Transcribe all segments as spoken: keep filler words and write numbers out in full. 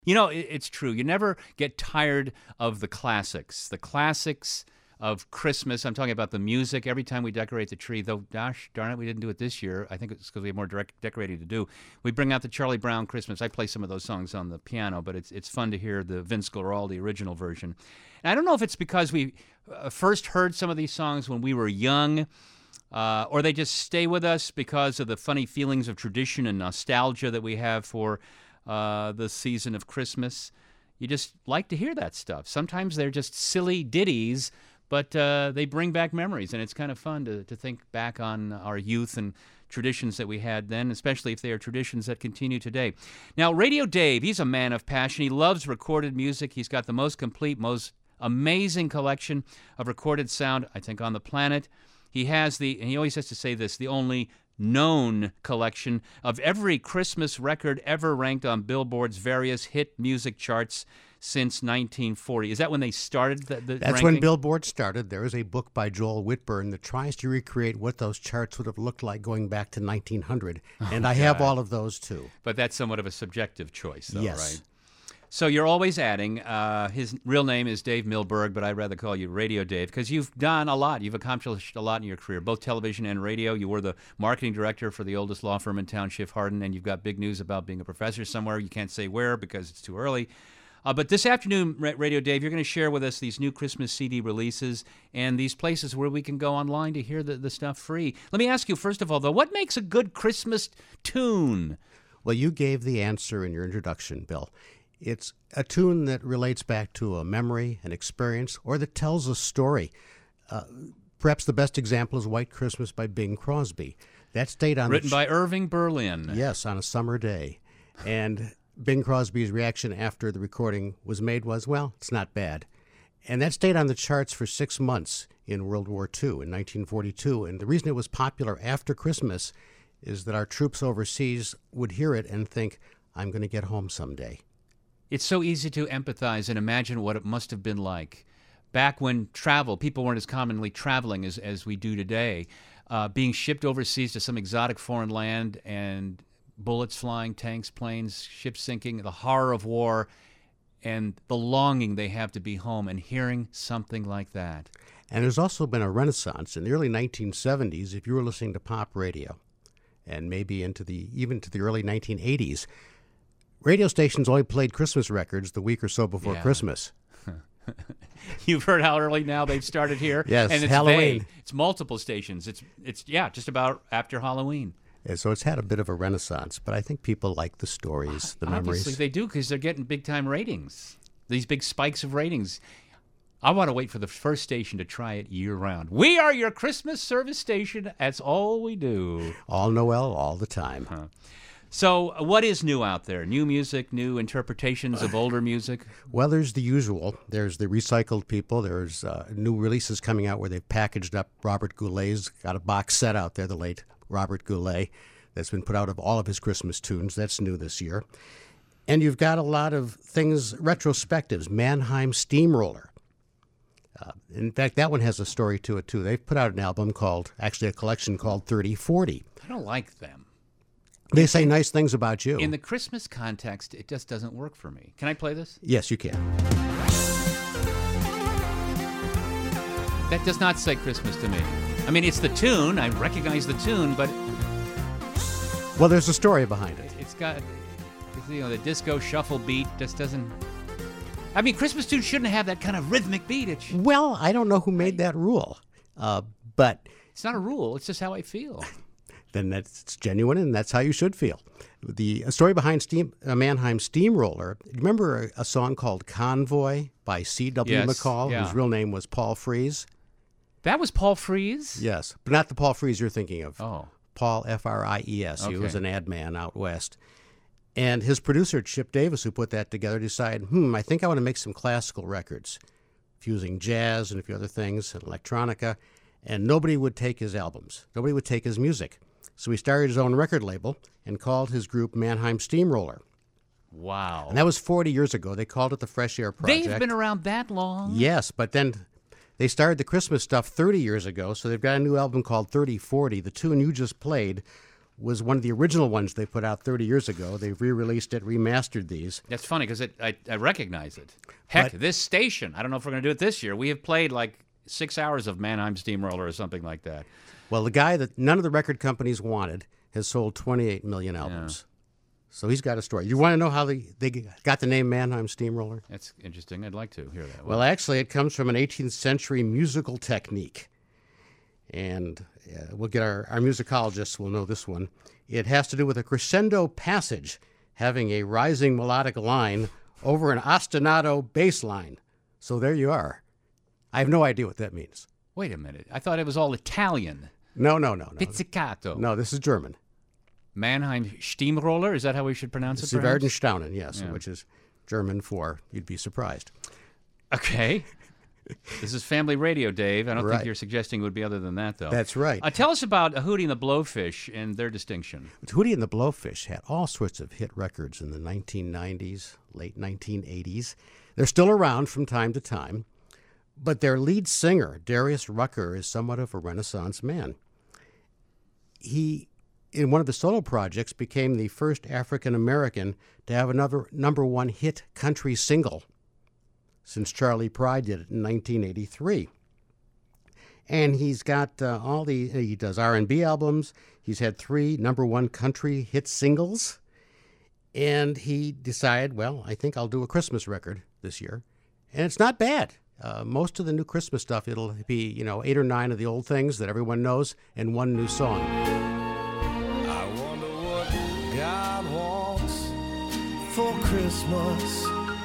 You know, it, it's true. You never get tired of the classics. The classics of Christmas. I'm talking about the music. Every time we decorate the tree, though, gosh darn it, we didn't do it this year. I think it's because we have more direct decorating to do. We bring out the Charlie Brown Christmas. I play some of those songs on the piano, but it's it's fun to hear the Vince Guaraldi original version. And I don't know if it's because we uh, first heard some of these songs when we were young, uh, or they just stay with us because of the funny feelings of tradition and nostalgia that we have for uh, the season of Christmas. You just like to hear that stuff. Sometimes they're just silly ditties, but uh, they bring back memories, and it's kind of fun to, to think back on our youth and traditions that we had then, especially if they are traditions that continue today. Now, Radio Dave, he's a man of passion. He loves recorded music. He's got the most complete, most amazing collection of recorded sound, I think, on the planet. He has the, and he always has to say this, the only known collection of every Christmas record ever ranked on Billboard's various hit music charts since nineteen forty. Is that when they started the, the That's ranking? when Billboard started. There is a book by Joel Whitburn that tries to recreate what those charts would have looked like going back to nineteen hundred. Oh, and I God. have all of those, too. But that's somewhat of a subjective choice, though, Yes. right? So you're always adding. Uh, his real name is Dave Milberg, but I'd rather call you Radio Dave because you've done a lot. You've accomplished a lot in your career, both television and radio. You were the marketing director for the oldest law firm in town, Schiff Hardin, and you've got big news about being a professor somewhere. You can't say where because it's too early. Uh, but this afternoon, Radio Dave, you're going to share with us these new Christmas C D releases and these places where we can go online to hear the, the stuff free. Let me ask you, first of all, though, what makes a good Christmas tune? Well, you gave the answer in your introduction, Bill. It's a tune that relates back to a memory, an experience, or that tells a story. Uh, perhaps the best example is White Christmas by Bing Crosby. That's stayed on Written the ch- by Irving Berlin. Yes, on a summer day. And Bing Crosby's reaction after the recording was made was, well, it's not bad. And that stayed on the charts for six months in World War Two in nineteen forty-two. And the reason it was popular after Christmas is that our troops overseas would hear it and think, I'm going to get home someday. It's so easy to empathize and imagine what it must have been like back when travel, people weren't as commonly traveling as, as we do today, uh, being shipped overseas to some exotic foreign land and bullets flying, tanks, planes, ships sinking, the horror of war, and the longing they have to be home and hearing something like that. And there's also been a renaissance in the early nineteen seventies. If you were listening to pop radio, and maybe into the even to the early nineteen eighties, radio stations only played Christmas records the week or so before Yeah. Christmas. You've heard how early now they've started here? Yes, and it's Halloween. vague. It's multiple stations. It's, it's yeah, just about after Halloween. And so it's had a bit of a renaissance, but I think people like the stories, the Obviously memories. they do because they're getting big-time ratings, these big spikes of ratings. I want to wait for the first station to try it year-round. We are your Christmas service station. That's all we do. All Noel, all the time. Huh. So uh, what is new out there? New music, new interpretations of older music? Well, there's the usual. There's the recycled people. There's uh, new releases coming out where they've packaged up Robert Goulet's, got a box set out there, the late Robert Goulet, that's been put out of all of his Christmas tunes. That's new this year. And you've got a lot of things, retrospectives, Mannheim Steamroller. Uh, in fact, that one has a story to it, too. They've put out an album called, actually a collection called thirty forty. I don't like them. They say nice things about you. In the Christmas context, it just doesn't work for me. Can I play this? Yes, you can. That does not say Christmas to me. I mean, it's the tune. I recognize the tune, but Well, there's a story behind it. it's got, it's, you know, the disco shuffle beat just doesn't. I mean, Christmas tunes shouldn't have that kind of rhythmic beat. It sh- Well, I don't know who made that rule, uh, but it's not a rule. It's just how I feel. then that's genuine, and that's how you should feel. The story behind Steam, uh, Mannheim Steamroller, remember a, a song called Convoy by C W Yes, McCall, yeah. whose real name was Paul Frees? That was Paul Frees? Yes, but not the Paul Frees you're thinking of. Oh. Paul, F R I E S. He Okay. was an ad man out west. And his producer, Chip Davis, who put that together, decided, hmm, I think I want to make some classical records, fusing jazz and a few other things, and electronica, and nobody would take his albums. Nobody would take his music. So he started his own record label and called his group Mannheim Steamroller. Wow. And that was forty years ago. They called it the Fresh Air Project. They've been around that long? Yes, but then they started the Christmas stuff thirty years ago, so they've got a new album called thirty forty. The tune you just played was one of the original ones they put out thirty years ago. They've re-released it, remastered these. That's funny because I, I recognize it. Heck, But- this station, I don't know if we're going to do it this year. We have played like six hours of Mannheim Steamroller or something like that. Well, the guy that none of the record companies wanted has sold twenty-eight million albums. So he's got a story. You want to know how they, they got the name Mannheim Steamroller? That's interesting. I'd like to hear that. Well, actually, it comes from an eighteenth century musical technique. And uh, we'll get our, our musicologists will know this one. It has to do with a crescendo passage having a rising melodic line over an ostinato bass line. So there you are. I have no idea what that means. Wait a minute. I thought it was all Italian. No, no, no, no. Pizzicato. No, this is German. Mannheim Steamroller? Is that how we should pronounce it? Sie perhaps? werden staunen, yes, Yeah. which is German for you'd be surprised. Okay. This is family radio, Dave. I don't Right. think you're suggesting it would be other than that, though. That's right. Uh, tell us about Hootie and the Blowfish and their distinction. Hootie and the Blowfish had all sorts of hit records in the nineteen nineties, late nineteen eighties. They're still around from time to time, but their lead singer, Darius Rucker, is somewhat of a Renaissance man. He, in one of the solo projects, became the first African-American to have another number one hit country single since Charlie Pride did it in nineteen eighty-three. And he's got uh, all the, he does R and B albums. He's had three number one country hit singles. And he decided, well, I think I'll do a Christmas record this year. And it's not bad. Uh, most of the new Christmas stuff, it'll be, you know, eight or nine of the old things that everyone knows and one new song. I wonder what God wants for Christmas.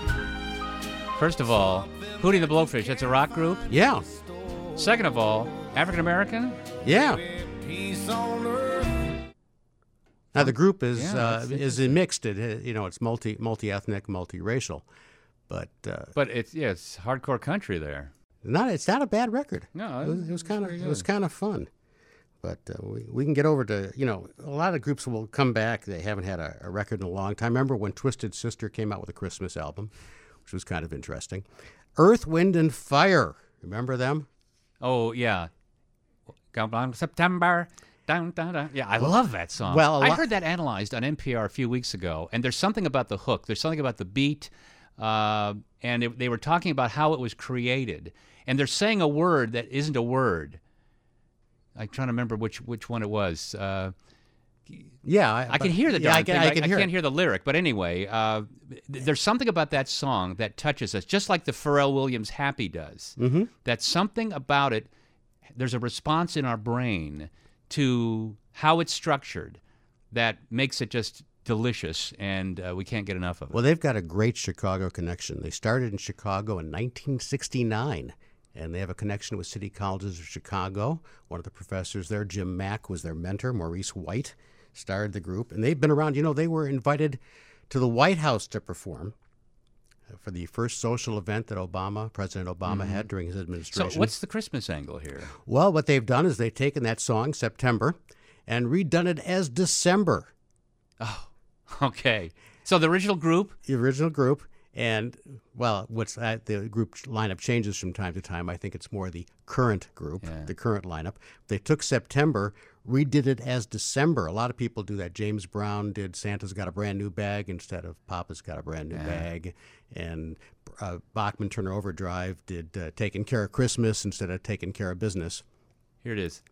First of all, Hootie and the Blowfish, that's a rock group. Yeah, Second of all, African American. yeah. Peace on earth. Now the group is Yeah, uh, that's is mixed. It, uh, you know, it's multi multi ethnic, multiracial, but uh, But it's yeah, it's hardcore country there. not it's not a bad record. No, it was, it was kind of very it was good. kind of fun. But uh, we we can get over to you know a lot of groups will come back. They haven't had a, a record in a long time. Remember when Twisted Sister came out with a Christmas album, which was kind of interesting. Earth, Wind and Fire. Remember them? Oh yeah, Come on September. Down, down, down. Yeah, I love that song. well, a I lo- heard that analyzed on N P R a few weeks ago, and there's something about the hook. There's something about the beat, uh, and it, they were talking about how it was created, and they're saying a word that isn't a word. I'm trying to remember which which one it was. Uh, Yeah, I can hear the yeah, darn I can, thing. I but can I hear can't it. hear the lyric, but anyway, uh, th- there's something about that song that touches us, just like the Pharrell Williams "Happy" does. Mm-hmm. That something about it. There's a response in our brain to how it's structured that makes it just delicious, and uh, we can't get enough of it. Well, they've got a great Chicago connection. They started in Chicago in nineteen sixty-nine, and they have a connection with City Colleges of Chicago. One of the professors there, Jim Mack, was their mentor. Maurice White started the group, and they've been around. You know, they were invited to the White House to perform for the first social event that Obama, President Obama, had during his so, administration. what's the Christmas angle here? Well, what they've done is they've taken that song, September, and redone it as December. Okay, so the original group. The original group, and well, what's that? The group lineup changes from time to time. I think it's more the current group, Yeah. the current lineup. They took September, redid it as December. A lot of people do that. James Brown did "Santa's Got a Brand New Bag" instead of "Papa's Got a Brand New Bag," and uh, Bachman Turner Overdrive did uh, "Taking Care of Christmas" instead of "Taking Care of Business." Here it is.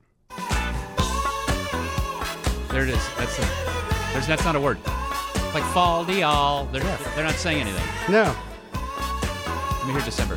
There it is. That's a, there's that's not a word. Like fall de all. They're they're not saying anything. No, Let me hear December.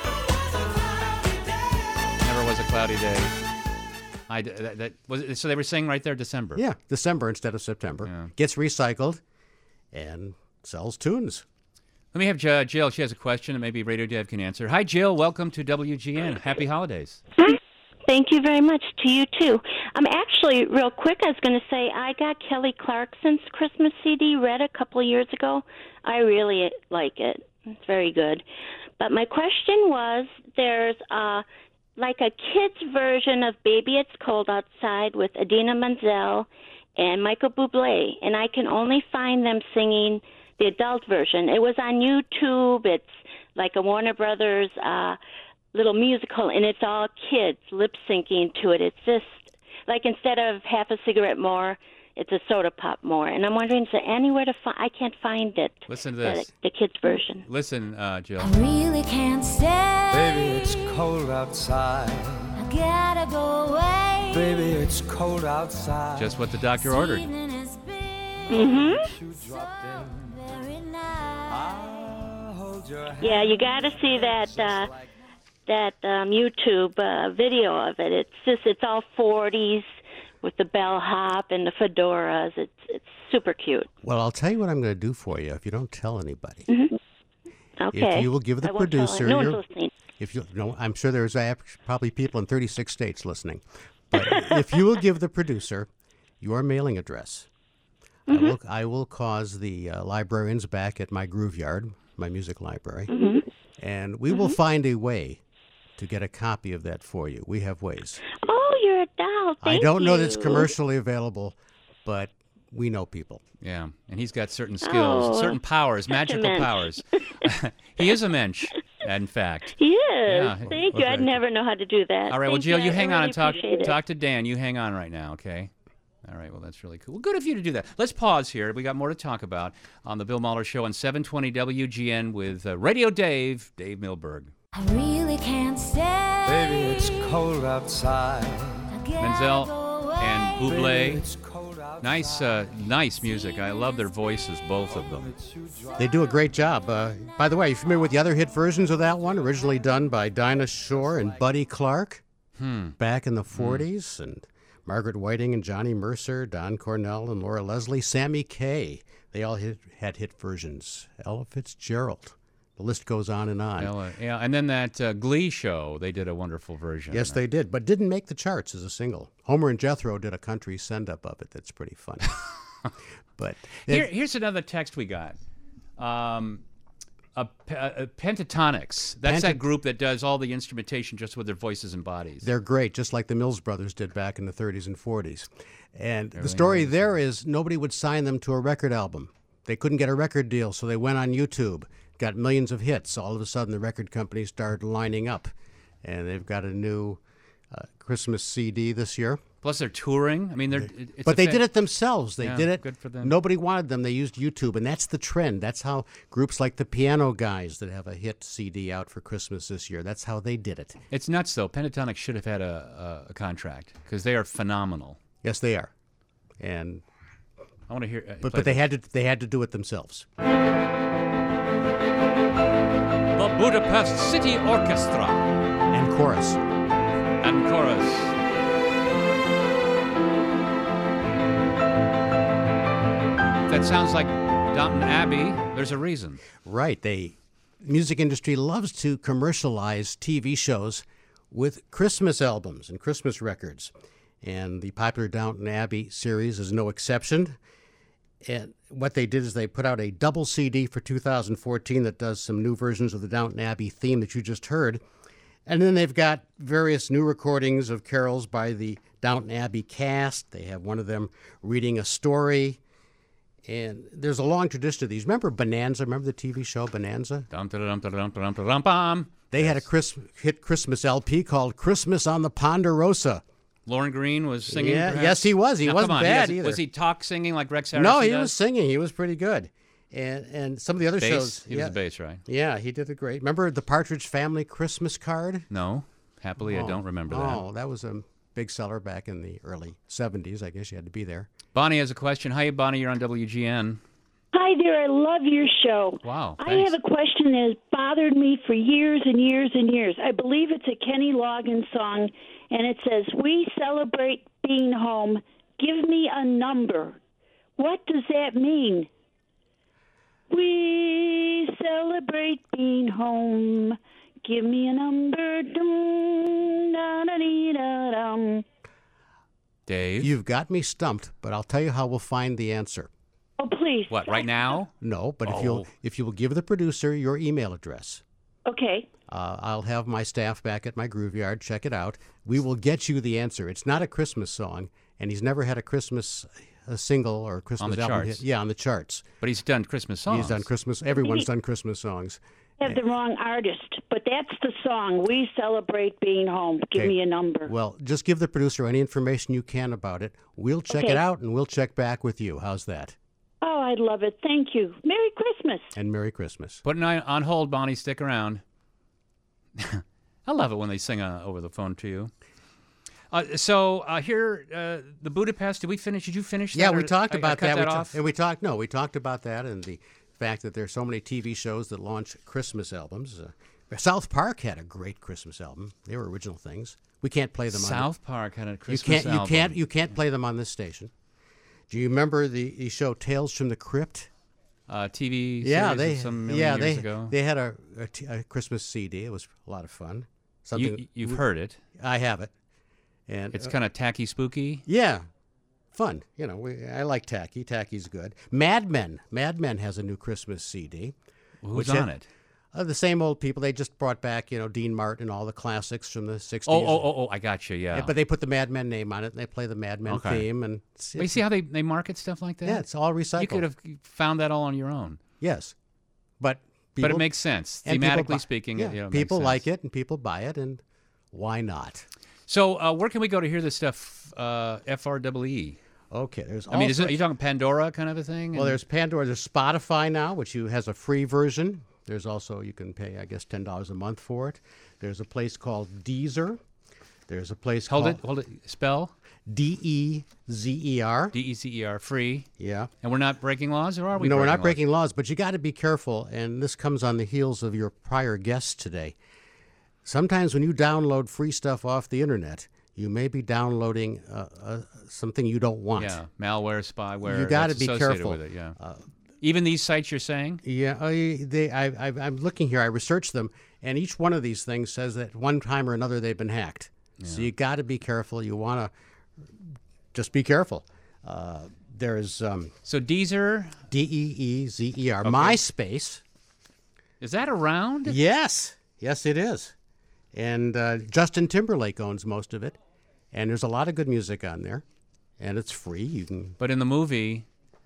Never was a cloudy day. I that, that was it, so they were saying right there December. yeah, December instead of September. Yeah. Gets recycled and sells tunes. Let me have J- Jill. She has a question that maybe Radio Dev can answer. Hi, Jill. Welcome to W G N. Happy holidays. Thank you very much to you too. Um, actually, real quick, I was going to say I got Kelly Clarkson's Christmas C D read a couple of years ago. I really like it. It's very good. But my question was, there's uh, like a kid's version of "Baby It's Cold Outside" with Idina Menzel and Michael Bublé, and I can only find them singing the adult version. It was on YouTube. It's like a Warner Brothers uh, little musical, and it's all kids lip syncing to it. It's just like instead of half a cigarette more, It's a soda pop more, and I'm wondering is there anywhere to find? I can't find it. Listen to The, this. the kids version. Listen, uh, Jill. I really can't stay. Baby, it's cold outside. I gotta go away. Baby, it's cold outside. Just what the doctor ordered. Evening has been Mm-hmm. You dropped in. very nice. I'll hold your hand. Yeah, you got to see that uh, that um, YouTube uh, video of it. It's just it's all forties with the bellhop and the fedoras. It's it's super cute. Well, I'll tell you what I'm going to do for you if you don't tell anybody. Okay. If you will give the I won't tell producer her. No your, one's listening. if you no, I'm sure there's uh, probably people in thirty-six states listening. But if you will give the producer your mailing address, Mm-hmm. I will I will cause the uh, librarians back at my Groove Yard, my music library, Mm-hmm. and we will find a way to get a copy of that for you. We have ways. Oh, you're a doll. Thank I don't know that you. it's commercially available, but we know people. Yeah, and he's got certain skills, Oh, certain powers, such a magical mensch. powers. He is a mensch, in fact. He is. Yeah. Thank you. Okay. I'd never know how to do that. All right, well, Thank Jill, you. you I hang on really and talk appreciate it. talk to Dan. You hang on right now, okay? All right, well, that's really cool. Well, good of you to do that. Let's pause here. We got more to talk about on the Bill Mahler Show on seven twenty W G N with uh, Radio Dave, Dave Milberg. I really can't stay. Baby, it's cold outside. I gotta Menzel go away. and Baby, Bublé. it's cold outside. Nice, uh, nice music. I love their voices, both of them. They do a great job. Uh, by the way, are you familiar with the other hit versions of that one, originally done by Dinah Shore and Buddy Clark Hmm. back in the forties, and Margaret Whiting and Johnny Mercer, Don Cornell and Laura Leslie, Sammy Kaye. They all hit, had hit versions. Ella Fitzgerald. The list goes on and on. Ella, yeah, and then that uh, Glee show, they did a wonderful version. Yes, they did, but didn't make the charts as a single. Homer and Jethro did a country send-up of it that's pretty funny. but Here, here's another text we got. Um, a, a, a Pentatonics. That's Penta- that group that does all the instrumentation just with their voices and bodies. they're great, just like the Mills Brothers did back in the thirties and forties. And the story there is nobody would sign them to a record album. They couldn't get a record deal, so they went on YouTube, got millions of hits. All of a sudden, the record companies started lining up, and they've got a new uh, Christmas C D this year. Plus, they're touring. I mean, they're. it- It's But a they fa- did it themselves. They Yeah, did it. good for them. Nobody wanted them. They used YouTube, and that's the trend. That's how groups like the Piano Guys that have a hit C D out for Christmas this year. That's how they did it. It's nuts, though. Pentatonics should have had a, a, a contract because they are phenomenal. Yes, they are. And I want to hear. Uh, but play but they this. had to they had to do it themselves. The Budapest City Orchestra And chorus. and chorus. That sounds like Downton Abbey. There's a reason. Right. They music industry loves to commercialize T V shows with Christmas albums and Christmas records. And the popular Downton Abbey series is no exception. And what they did is they put out a double C D for two thousand fourteen that does some new versions of the Downton Abbey theme that you just heard. And then they've got various new recordings of carols by the Downton Abbey cast. They have one of them reading a story. And there's a long tradition of these. Remember Bonanza? Remember the T V show Bonanza? Dum, dum, dum, dum, dum, dum, dum, dum. They had a Chris, hit Christmas L P called Christmas on the Ponderosa. Lauren Green was singing. Yeah, perhaps? yes, he was. He Now, wasn't come on, bad has- either. Was he talk singing like Rex Harrison No, he does? was singing. He was pretty good. And and some of the other bass. shows. He yeah, was a bass, right? yeah, he did it great. Remember the Partridge Family Christmas card? No, happily, I don't remember that. Oh, that was a big seller back in the early seventies. I guess you had to be there. Bonnie has a question. Hi, Bonnie. You're on W G N. Hi there, I love your show. Wow, I thanks. have a question that has bothered me for years and years and years. I believe it's a Kenny Loggins song, and it says, "We celebrate being home. Give me a number." What does that mean? We celebrate being home. Give me a number. Dum, da, da, dee, da, dum. Dave. You've got me stumped, but I'll tell you how we'll find the answer. Oh, please. What, right now? No, but if Oh. you'll if you will give the producer your email address, Okay. uh, I'll have my staff back at my Groove Yard check it out. We will get you the answer. It's not a Christmas song, and he's never had a Christmas a single or a Christmas the album charts. hit. Yeah, on the charts. But he's done Christmas songs. He's done Christmas. Everyone's done Christmas songs, have the wrong artist, but that's the song. We celebrate being home. Give Okay. me a number. Well, just give the producer any information you can about it. We'll check Okay. it out, and we'll check back with you. How's that? Oh, I love it. Thank you. Merry Christmas. And Merry Christmas. Putting on on hold, Bonnie. Stick around. I love it when they sing uh, over the phone to you. Uh, so uh, here, uh, the Budapest. Did we finish? Did you finish? Yeah, that, we or talked I- I about cut that. that we ta- off? and we talked. No, we talked about that and the fact that there's so many T V shows that launch Christmas albums. Uh, South Park had a great Christmas album. They were original things. We can't play them. South Park had a on Christmas You can't. album. You can't. You can't play them on this station. Do you remember the, the show Tales from the Crypt? Uh, T V series Yeah, of they. some million yeah, years they. ago. They had a, a, t- a Christmas C D. It was a lot of fun. Something You, you've heard it. I have it, and It's uh, kind of tacky, spooky. yeah, fun. You know, we, I like Tacky. Tacky's good. Mad Men. Mad Men has a new Christmas C D. Who's Which on had- it? Uh, the same old people. They just brought back, you know, Dean Martin and all the classics from the sixties. Oh, oh, oh, oh! I got you. Yeah. Yeah, but they put the Mad Men name on it, and they play the Mad Men Okay. theme. And it's, Well, you see how they, they market stuff like that? yeah, it's all recycled. You could have found that all on your own. Yes, but but it people- makes sense. and people Thematically buy- speaking, yeah, it, you know, people makes like sense. it, and people buy it, and why not? So, uh, where can we go to hear this stuff? Uh, F R W E. Okay, there's. I mean, is it, also- are you talking Pandora kind of a thing? Well, And- there's Pandora. There's Spotify now, which you has a free version. There's also you can pay, I guess, ten dollars a month for it. There's a place called Deezer. There's a place hold called it, hold it. Spell D E Z E R. D E C E R. Free. Yeah. And we're not breaking laws, or are we? No, we're not laws? breaking laws, but you got to be careful. And this comes on the heels of your prior guests today. Sometimes when you download free stuff off the internet, you may be downloading uh, uh, something you don't want. Yeah, malware, spyware. You gotta that's be associated careful. With it, yeah. Even these sites you're saying? Yeah, I, they, I, I, I'm looking here. I researched them, and each one of these things says that one time or another they've been hacked. So you got to be careful. You want to just be careful. Uh, there's um, So Deezer, D E E Z E R. MySpace. is that around? Yes, yes, it is. And uh, Justin Timberlake owns most of it, and there's a lot of good music on there, and it's free. You can. But in the movie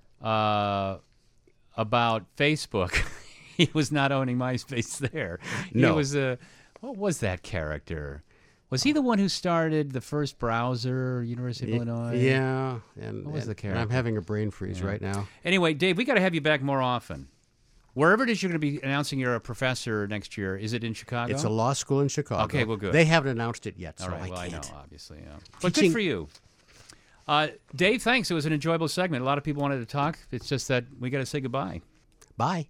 uh, about Facebook, he was not owning MySpace there. He No. was a, what was that character? Was he the one who started the first browser, University of Illinois? Yeah, and, What was and- the and I'm character? having a brain freeze right now. Anyway, Dave, we got to have you back more often. Wherever it is you're going to be announcing you're a professor next year, is it in Chicago? It's a law school in Chicago. Okay, well, good. They haven't announced it yet, so All right, I well, can't. I know, obviously, yeah. But Teaching- good for you. Uh, Dave, thanks. It was an enjoyable segment. A lot of people wanted to talk. It's just that we got to say goodbye. Bye.